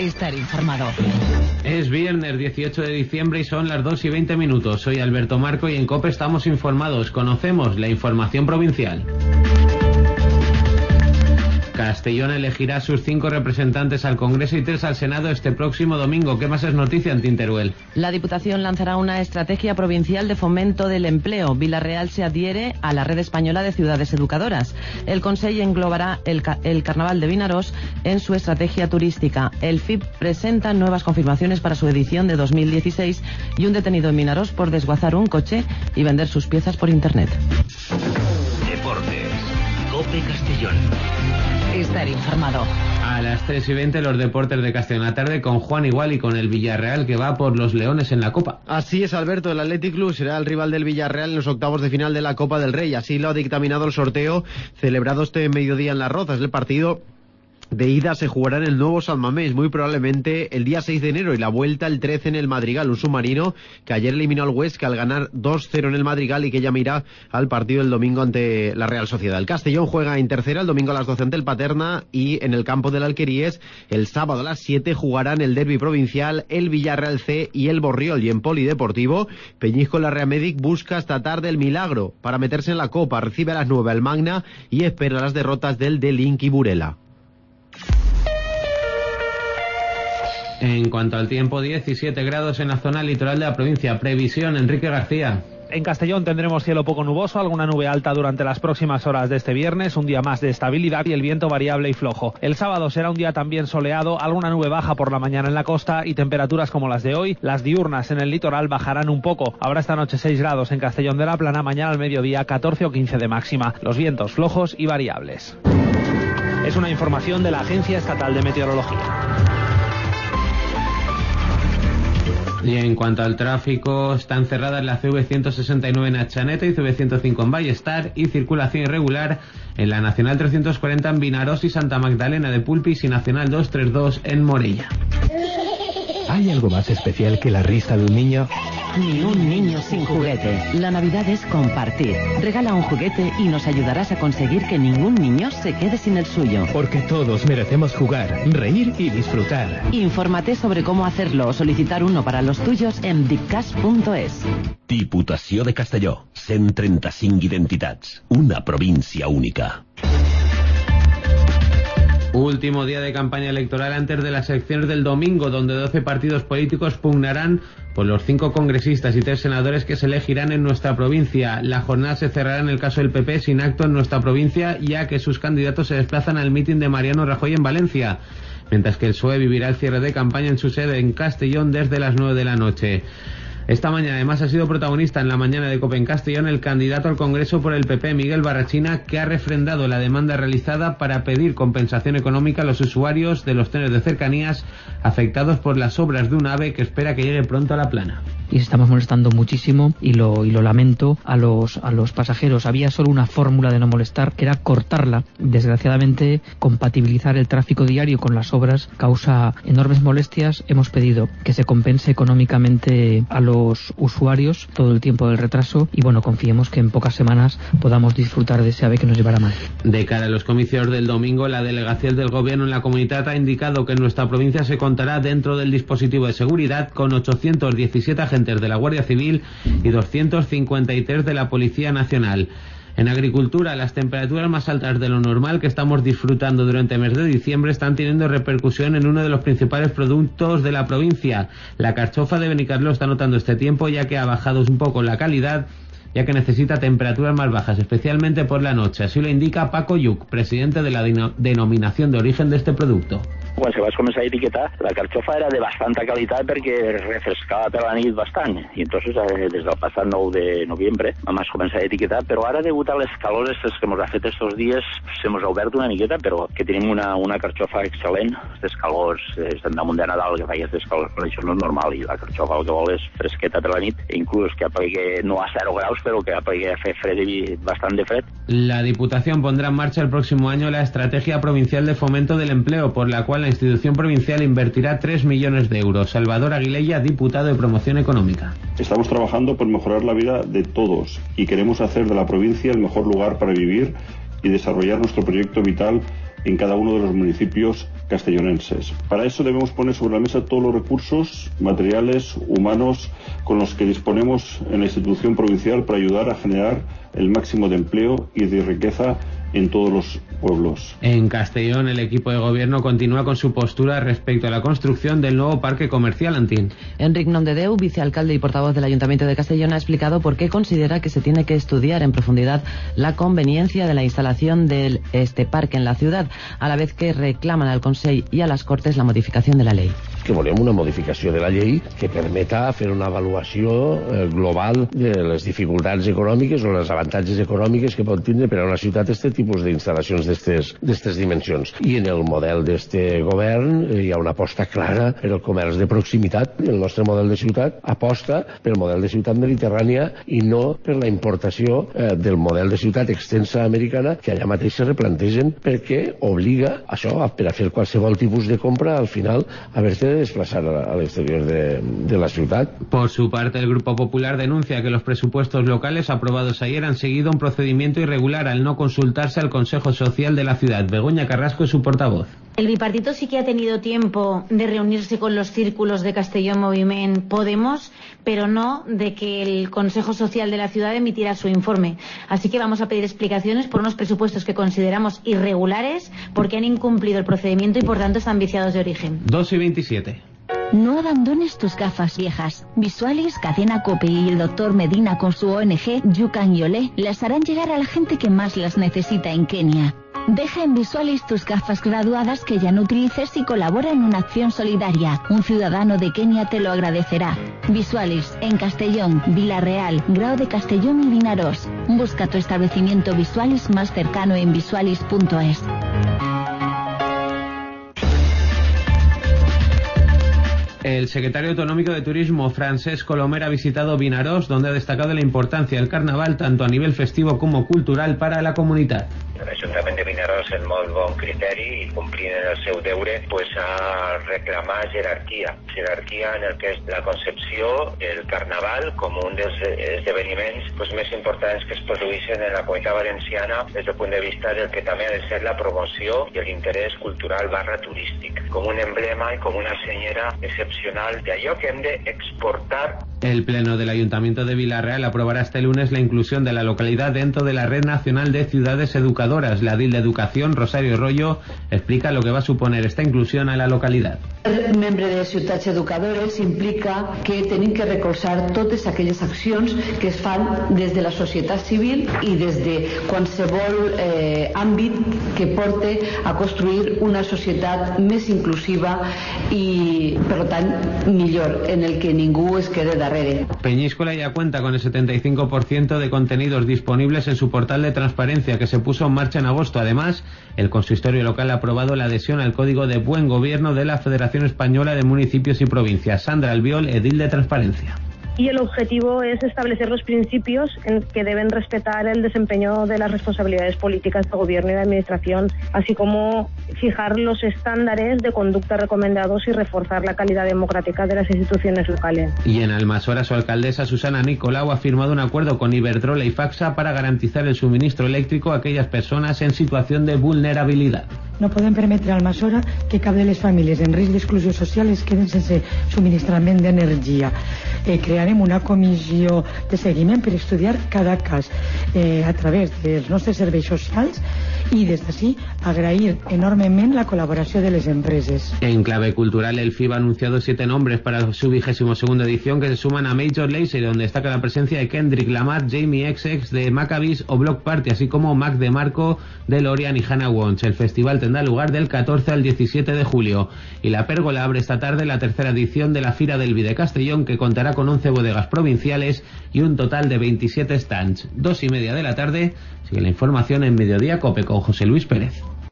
Estar informado. Es viernes 18 de diciembre y son las 2:20. Soy Alberto Marco y en COPE estamos informados. Conocemos la información provincial. Castellón elegirá sus 5 representantes al Congreso y 3 al Senado este próximo domingo. ¿Qué más es noticia en Teruel? La Diputación lanzará una estrategia provincial de fomento del empleo. Vilareal se adhiere a la Red Española de Ciudades Educadoras. El Consejo englobará el Carnaval de Vinaròs en su estrategia turística. El FIP presenta nuevas confirmaciones para su edición de 2016 y un detenido en Vinaròs por desguazar un coche y vender sus piezas por internet. Deportes. COPE Castellón. Estar informado. A las 3:20 los deportes de Castellón la tarde con Juan Igual y con el Villarreal que va por los Leones en la Copa. Así es, Alberto, el Athletic Club será el rival del Villarreal en los octavos de final de la Copa del Rey. Así lo ha dictaminado el sorteo celebrado este mediodía en Las Rozas. El partido de ida se jugará en el nuevo San Mamés, muy probablemente el día 6 de enero, y la vuelta el 13 en el Madrigal, un submarino que ayer eliminó al Huesca al ganar 2-0 en el Madrigal y que ya mira al partido del domingo ante la Real Sociedad. El Castellón juega en tercera el domingo a las 12 ante el Paterna, y en el campo del Alqueríes el sábado a las 7 jugarán el derbi provincial el Villarreal C y el Borriol. Y en polideportivo, Peñíscola la Real Medic busca esta tarde el milagro para meterse en la Copa, recibe a las 9 al Magna y espera las derrotas del Delinq y Burela. En cuanto al tiempo, 17 grados en la zona litoral de la provincia. Previsión, Enrique García. En Castellón tendremos cielo poco nuboso, alguna nube alta durante las próximas horas de este viernes, un día más de estabilidad y el viento variable y flojo. El sábado será un día también soleado, alguna nube baja por la mañana en la costa y temperaturas como las de hoy. Las diurnas en el litoral bajarán un poco. Habrá esta noche 6 grados en Castellón de la Plana, mañana al mediodía 14 o 15 de máxima. Los vientos flojos y variables. Es una información de la Agencia Estatal de Meteorología. Y en cuanto al tráfico, están cerradas la CV169 en Achaneta y CV105 en Ballestar, y circulación irregular en la Nacional 340 en Vinaròs y Santa Magdalena de Pulpis y Nacional 232 en Morella. ¿Hay algo más especial que la risa de un niño? Ni un niño sin juguete. La Navidad es compartir. Regala un juguete y nos ayudarás a conseguir que ningún niño se quede sin el suyo. Porque todos merecemos jugar, reír y disfrutar. Infórmate sobre cómo hacerlo o solicitar uno para los tuyos en dipcas.es. Diputació de Castelló. 135 identitats. Una província única. Último día de campaña electoral antes de las elecciones del domingo, donde 12 partidos políticos pugnarán por los 5 congresistas y 3 senadores que se elegirán en nuestra provincia. La jornada se cerrará en el caso del PP sin acto en nuestra provincia, ya que sus candidatos se desplazan al mitin de Mariano Rajoy en Valencia, mientras que el PSOE vivirá el cierre de campaña en su sede en Castellón desde las 9 de la noche. Esta mañana además ha sido protagonista en la mañana de COPE en Castellón el candidato al Congreso por el PP, Miguel Barrachina, que ha refrendado la demanda realizada para pedir compensación económica a los usuarios de los trenes de cercanías afectados por las obras de un AVE que espera que llegue pronto a La Plana. Y estamos molestando muchísimo y lo lamento a los pasajeros. Había solo una fórmula de no molestar, que era cortarla. Desgraciadamente, compatibilizar el tráfico diario con las obras causa enormes molestias. Hemos pedido que se compense económicamente a los usuarios todo el tiempo del retraso y bueno, confiemos que en pocas semanas podamos disfrutar de ese AVE que nos llevará mal. De cara a los comicios del domingo, la delegación del Gobierno en la comunidad ha indicado que en nuestra provincia se contará dentro del dispositivo de seguridad con 817 agentes de la Guardia Civil y 253 de la Policía Nacional. En agricultura, las temperaturas más altas de lo normal que estamos disfrutando durante el mes de diciembre están teniendo repercusión en uno de los principales productos de la provincia. La carchofa de Benicarló está notando este tiempo, ya que ha bajado un poco la calidad, ya que necesita temperaturas más bajas, especialmente por la noche. Así lo indica Paco Lluc, presidente de la denominación de origen de este producto. Quan se va començar a etiquetar, la carxofa era de bastanta qualitat perquè refrescava per la nit bastant. I entonces, des del passat 9 de novembre, vam començar a etiquetar, però ara, degut a les calores que ens ha fet estos dies, se mos ha obert una miqueta, però que tenim una carxofa excel·lent. Aquestes calors, estem damunt de Nadal, que faig aquestes calors, però això no és normal, i la carxofa el que vol és fresqueta per la nit, inclús que aplegui no a 0 graus, però que aplegui a fer fred i bastant de fred. La Diputación pondrá en marcha el próximo año la Estrategia Provincial de Fomento del Empleo, por la cual la institución provincial invertirá 3 millones de euros. Salvador Aguilella, diputado de Promoción Económica. Estamos trabajando por mejorar la vida de todos y queremos hacer de la provincia el mejor lugar para vivir y desarrollar nuestro proyecto vital en cada uno de los municipios castellonenses. Para eso debemos poner sobre la mesa todos los recursos materiales, humanos, con los que disponemos en la institución provincial para ayudar a generar el máximo de empleo y de riqueza en todos los pueblos. En Castellón, el equipo de gobierno continúa con su postura respecto a la construcción del nuevo parque comercial Antín. Enric Nomdedeu, vicealcalde y portavoz del Ayuntamiento de Castellón, ha explicado por qué considera que se tiene que estudiar en profundidad la conveniencia de la instalación de este parque en la ciudad, a la vez que reclaman al Consell i a les Cortes la modificació de la llei. Que volem una modificació de la llei que permeta fer una avaluació global de les dificultats econòmiques o les avantatges econòmiques que pot tindre per a una ciutat aquest tipus d'instal·lacions d'aquestes dimensions. I en el model d'este govern hi ha una aposta clara per al comerç de proximitat. El nostre model de ciutat aposta pel model de ciutat mediterrània i no per la importació del model de ciutat extensa americana que allà mateix se replantegen perquè obliga això per a fer qualsevol tipus de compra al final haver-te de desplazar al exterior de la ciudad. Por su parte, el Grupo Popular denuncia que los presupuestos locales aprobados ayer han seguido un procedimiento irregular al no consultarse al Consejo Social de la ciudad. Begoña Carrasco es su portavoz. El bipartito sí que ha tenido tiempo de reunirse con los círculos de Castellón Moviment Podemos, pero no de que el Consejo Social de la ciudad emitiera su informe. Así que vamos a pedir explicaciones por unos presupuestos que consideramos irregulares porque han incumplido el procedimiento y por tanto están viciados de origen. 2:27. No abandones tus gafas viejas. Visualis, Cadena Cope y el Dr. Medina con su ONG Yucan Yolé las harán llegar a la gente que más las necesita en Kenia. Deja en Visualis tus gafas graduadas que ya no utilices y colabora en una acción solidaria. Un ciudadano de Kenia te lo agradecerá. Visualis, en Castellón, Vila Real, Grao de Castellón y Vinarós. Busca tu establecimiento Visualis más cercano en visualis.es. El secretario autonómico de Turismo, Francesc Colomer, ha visitado Vinarós, donde ha destacado la importancia del carnaval tanto a nivel festivo como cultural para la comunitat. L'Ajuntament de Vinaròs, en molt bon criteri i complint el seu deure, ha reclamat jerarquia en el que és la concepció del carnaval com un dels esdeveniments més importants que es produeixen en la comunitat valenciana des del punt de vista del que també ha de ser la promoció i l'interès cultural / turístic, com un emblema i com una senyera excepcional d'allò que hem d'exportar. El Pleno del Ayuntamiento de Villarreal aprobará este lunes la inclusión de la localidad dentro de la Red Nacional de Ciudades Educadoras. La DIL de Educación, Rosario Rollo, explica lo que va a suponer esta inclusión a la localitat. Ser membre de ciutats educadores implica que tenim que recolzar totes aquelles accions que es fan des de la societat civil i des de qualsevol àmbit que porte a construir una societat més inclusiva i, per tant, millor, en el que ningú es quede darrere. Peñíscola ya cuenta con el 75% de contenidos disponibles en su portal de transparencia que se puso en marcha en agosto. Además, el consistorio local ha aprobado la adhesión al Código de Buen Gobierno de la Federación Española de Municipios y Provincias. Sandra Albiol, edil de Transparencia. Y el objetivo es establecer los principios en que deben respetar el desempeño de las responsabilidades políticas de gobierno y de administración, así como fijar los estándares de conducta recomendados y reforzar la calidad democrática de las instituciones locales. Y en Almasora, su alcaldesa Susana Nicolau ha firmado un acuerdo con Iberdrola y Facsa para garantizar el suministro eléctrico a aquellas personas en situación de vulnerabilidad. No podem permetre a Almasora que cap de les famílies en risc d'exclusió social es queden sense subministrament d'energia. Crearem una comissió de seguiment per estudiar cada cas a través dels nostres serveis socials y desde así agrair enormemente la colaboración de las empresas. En clave cultural, el FIB ha anunciado 7 nombres para su 22ª edición que se suman a Major Lazer, donde destaca la presencia de Kendrick Lamar, Jamie XX de Maccabees o Block Party, así como Mac DeMarco de Lorian y Hannah Wons. El festival tendrá lugar del 14 al 17 de julio. Y la Pérgola abre esta tarde la 3ª edición de la Fira del Vi de Castellón, que contará con 11 bodegas provinciales y un total de 27 stands. 2:30 de la tarde. Sigue la información en Mediodía Cope con José Luis Pérez.